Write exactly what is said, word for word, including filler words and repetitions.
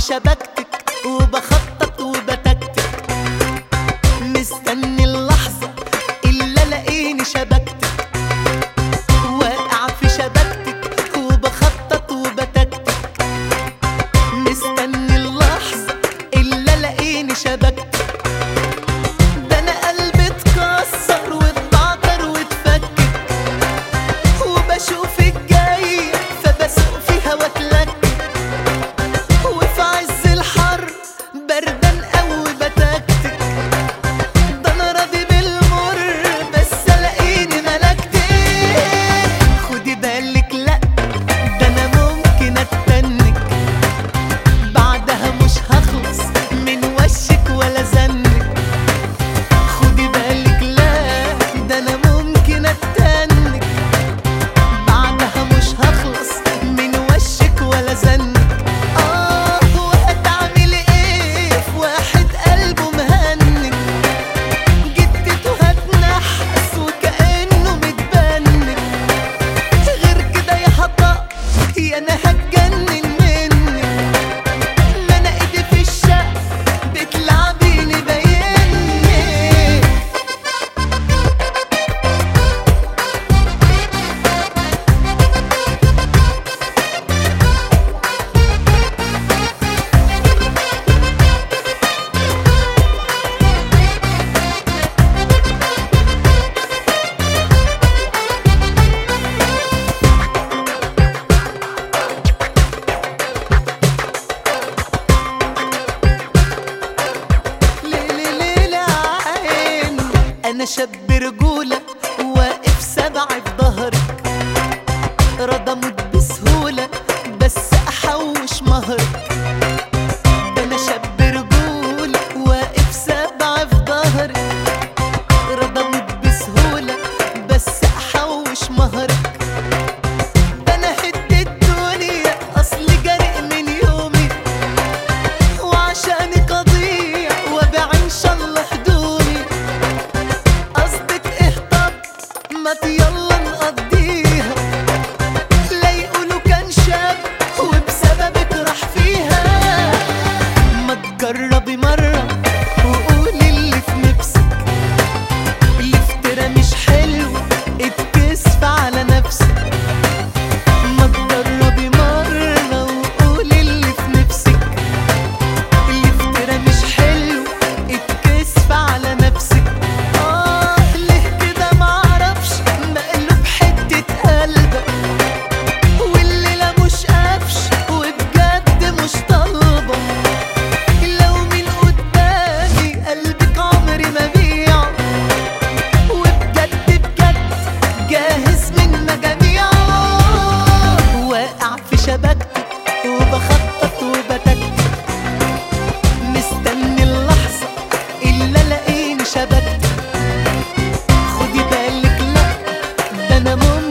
شبكتك وبخطط وبتكتك، مستني اللحظة اللي الاقيني شبكتك، واقع في شبكتك وبخطط وبتكتك، مستني اللحظة اللي الاقيني شبكتك. ده انا قلبي اتكسر واتعطر واتفكك، وبشوفك جاية فبسوق فيها واتلكك، وفي عز الحر بردان قوي بتكتك. ده انا راضي بالمر بس الاقيني ملكتك. خدي بالك لا ده انا ممكن اتنك، بعدها مش هخلص من وشك ولا زنك. خدي بالك لا ده انا ممكن اتنك، بعدها مش هخلص من وشك ولا زنك. اه وهتعملي ايه في واحد قلبه مهنك، جدته هتنحس وكأنه متبنك. غير كده يا هطق يا انا هتجنن منك، ما انا ايدي في الشق بتلعبيني باينك. ليلي ليلي عين انا شاب رجولة واقف سبع في ظهرك، راضى اموت بسهولة بس احوش مهرك. ده انا شاب رجولة واقف سبع في ظهرك، راضى اموت بسهولة بس احوش مهرك. ده انا هد الدنيا اصلي جرق من يومي، وعشانك اضيع وابيع ان شاء الله هدومي. قصدك ايه طب ما يلا نقضيها، لا يقولوا كان شاب وبسببك راح فيها. ما تجربي مرة وقولي اللي في نفسك، الافترا مش حلو اتكسف على نفسك. ما تجربي مرة وقولي اللي في نفسك، الافترا مش حلو اتكسف على نفسك. اه ليه كده معرفش مقلوب حتة قلبك، والليلة مش قفش وبجد مش طالبة. لو من قدامي قلبك عمري ما بيعه، وبجد بجد جاهز من مجاميعه. واقع في شبكتك وبخطط وبتكتك، مستني اللحظة اللي الاقيني شبكتك. خدي بالك لا ده انا ممكن